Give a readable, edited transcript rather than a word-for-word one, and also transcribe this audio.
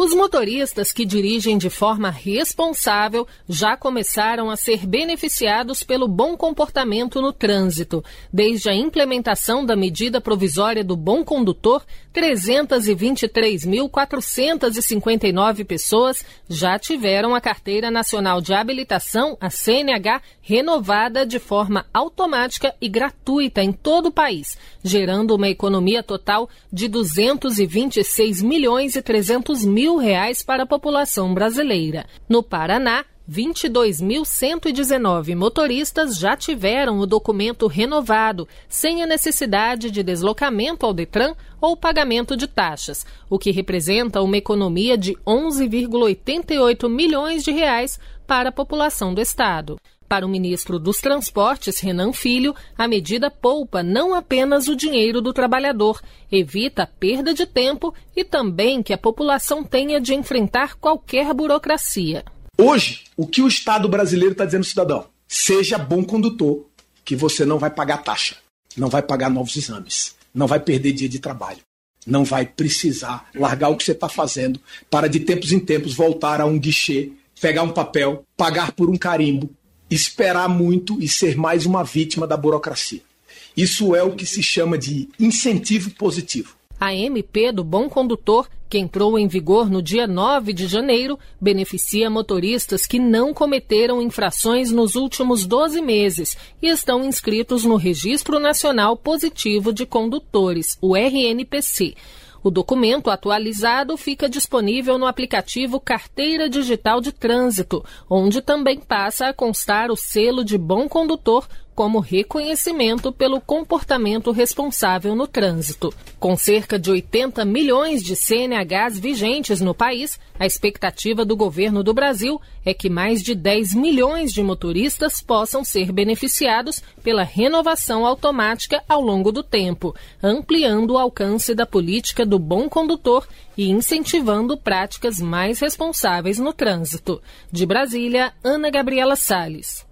Os motoristas que dirigem de forma responsável já começaram a ser beneficiados pelo bom comportamento no trânsito. Desde a implementação da medida provisória do bom condutor, 323.459 pessoas já tiveram a Carteira Nacional de Habilitação, a CNH, renovada de forma automática e gratuita em todo o país, gerando uma economia total de 226.300.000 reais para a população brasileira. No Paraná, 22.119 motoristas já tiveram o documento renovado, sem a necessidade de deslocamento ao Detran ou pagamento de taxas, o que representa uma economia de 11,88 milhões de reais para a população do estado. Para o ministro dos Transportes, Renan Filho, a medida poupa não apenas o dinheiro do trabalhador, evita a perda de tempo e também que a população tenha de enfrentar qualquer burocracia. Hoje, o que o Estado brasileiro está dizendo ao cidadão? Seja bom condutor, que você não vai pagar taxa, não vai pagar novos exames, não vai perder dia de trabalho, não vai precisar largar o que você está fazendo para de tempos em tempos voltar a um guichê, pegar um papel, pagar por um carimbo, esperar muito e ser mais uma vítima da burocracia. Isso é o que se chama de incentivo positivo. A MP do Bom Condutor, que entrou em vigor no dia 9 de janeiro, beneficia motoristas que não cometeram infrações nos últimos 12 meses e estão inscritos no Registro Nacional Positivo de Condutores, o RNPC. O documento atualizado fica disponível no aplicativo Carteira Digital de Trânsito, onde também passa a constar o selo de bom condutor como reconhecimento pelo comportamento responsável no trânsito. Com cerca de 80 milhões de CNHs vigentes no país, a expectativa do governo do Brasil é que mais de 10 milhões de motoristas possam ser beneficiados pela renovação automática ao longo do tempo, ampliando o alcance da política do bom condutor e incentivando práticas mais responsáveis no trânsito. De Brasília, Ana Gabriela Salles.